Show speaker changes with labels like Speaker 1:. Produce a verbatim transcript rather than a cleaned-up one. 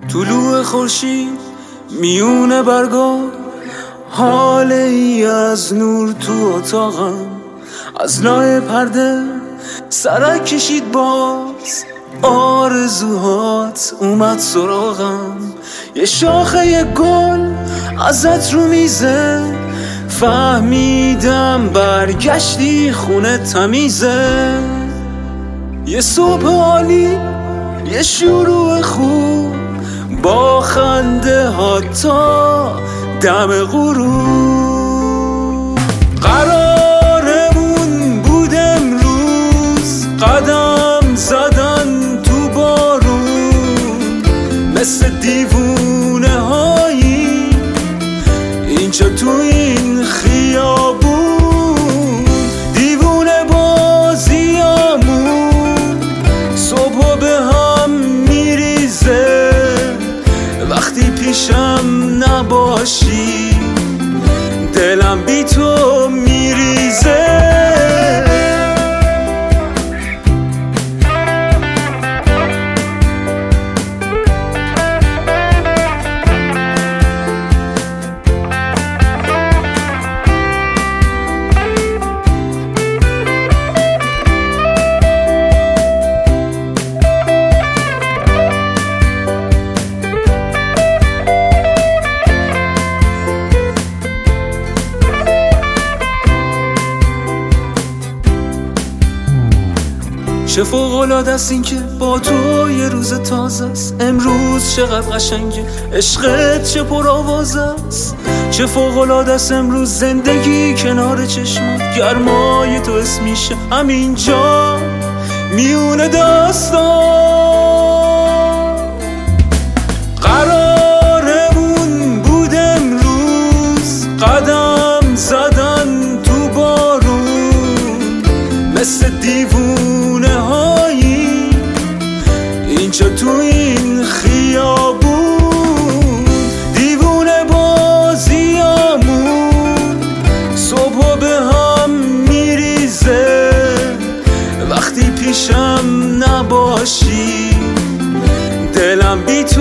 Speaker 1: طلوع خورشید میونه برگا، حاله ای از نور تو اتاقم. از لای پرده سرک کشید باز، آرزوهات اومد سراغم. یه شاخه گل ازت رو میزه، فهمیدم برگشتی خونه تمیزه. یه صبح عالی، یه شروع خوب، با خنده ها تا دم غروب. قرارمون بود امروز قدم زدن تو بارون، مثل دیوونه هایی اینجا تو این خیابون. دیوونه بازیامون صبح به هم میریزه، وقتی پیشم نباشی دلم بی تو میریزه. چه فوق‌العاده است این که با تو یه روز تازه است. امروز چقدر قشنگه، عشقت چه پرآواز است. چه فوق‌العاده است امروز زندگی کنار چشمات، گرمای تو حس میشه همینجا میونه داستان. قرارمون بود امروز قدم زدن تو بارون، مثل دیوونه هایی اینجا تو این خیابون. دیوونه بازیامون صبح به هم میریزه، وقتی پیشم نباشی دلم بی